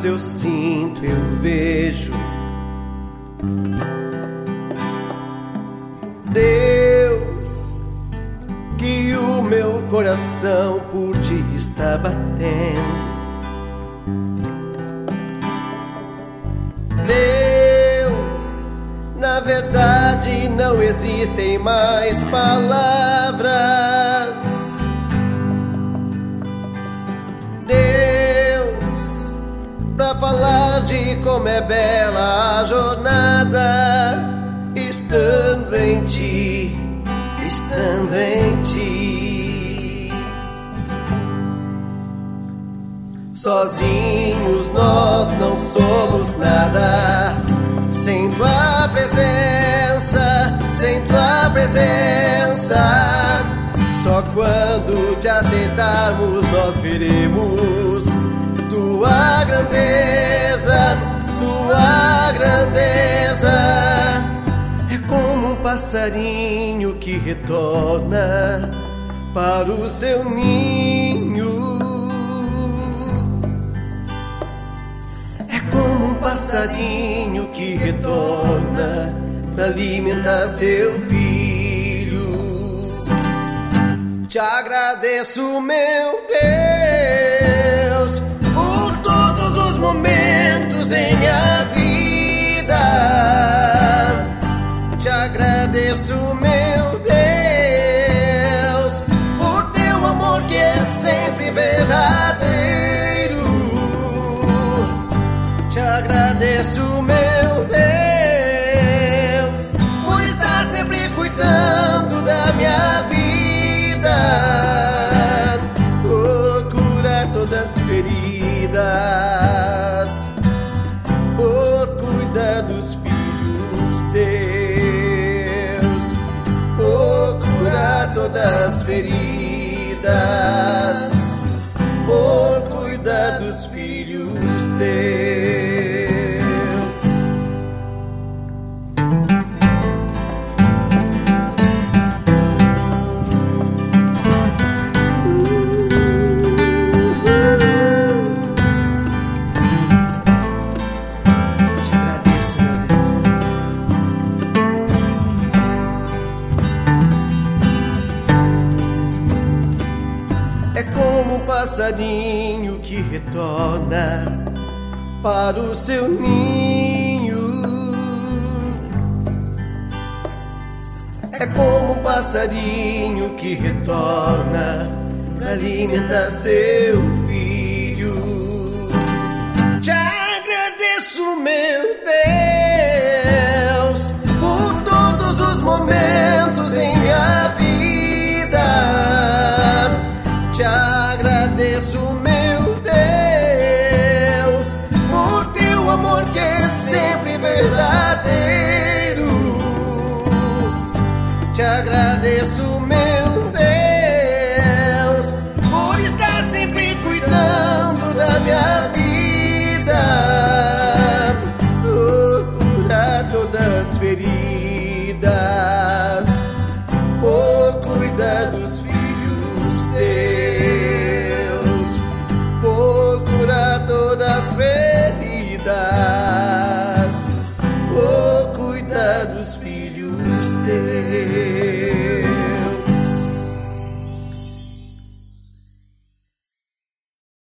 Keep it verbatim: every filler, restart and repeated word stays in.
olhos eu sinto, eu vejo. Deus, que o meu coração por ti está batendo. Deus, na verdade não existem mais palavras. Deus, pra falar de como é bela a jornada, estando em ti, estando em ti. Sozinhos nós não somos nada, sem tua presença, sem tua presença. Só quando te aceitarmos nós veremos tua grandeza, tua grandeza. É como um passarinho que retorna para o seu ninho. É como um passarinho que retorna para alimentar seu filho. Te agradeço, meu Deus, por todos os momentos em minha vida. Te agradeço, meu Deus, por teu amor que é sempre verdadeiro. Te agradeço, meu Deus, por estar sempre cuidando da minha vida, por curar todas as feridas, por cuidar dos filhos teus, por curar todas as feridas, por cuidar dos filhos teus. Passarinho que retorna para o seu ninho. É como um passarinho que retorna para alimentar seu filho. Te agradeço, meu Deus, por todos os momentos em minha vida. Te agradeço, meu Deus, por teu amor que é sempre verdadeiro. Te agradeço, meu Deus, por estar sempre cuidando da minha vida, por curar todas as feridas,